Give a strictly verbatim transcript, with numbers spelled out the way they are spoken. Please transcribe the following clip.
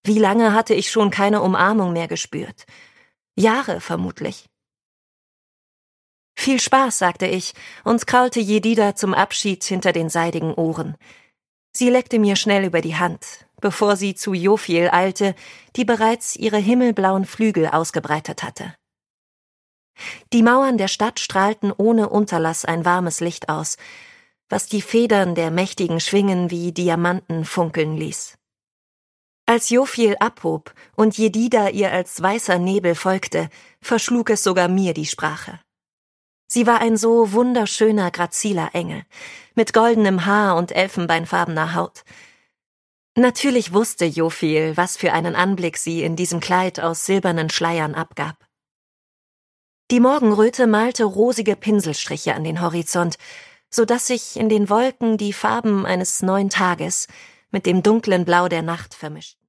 Wie lange hatte ich schon keine Umarmung mehr gespürt? Jahre vermutlich. »Viel Spaß«, sagte ich und kraulte Jedida zum Abschied hinter den seidigen Ohren. Sie leckte mir schnell über die Hand, bevor sie zu Jophiel eilte, die bereits ihre himmelblauen Flügel ausgebreitet hatte. Die Mauern der Stadt strahlten ohne Unterlass ein warmes Licht aus, was die Federn der mächtigen Schwingen wie Diamanten funkeln ließ. Als Jophiel abhob und Jedida ihr als weißer Nebel folgte, verschlug es sogar mir die Sprache. Sie war ein so wunderschöner, graziler Engel, mit goldenem Haar und elfenbeinfarbener Haut. Natürlich wusste Jophiel, was für einen Anblick sie in diesem Kleid aus silbernen Schleiern abgab. Die Morgenröte malte rosige Pinselstriche an den Horizont, so dass sich in den Wolken die Farben eines neuen Tages mit dem dunklen Blau der Nacht vermischten.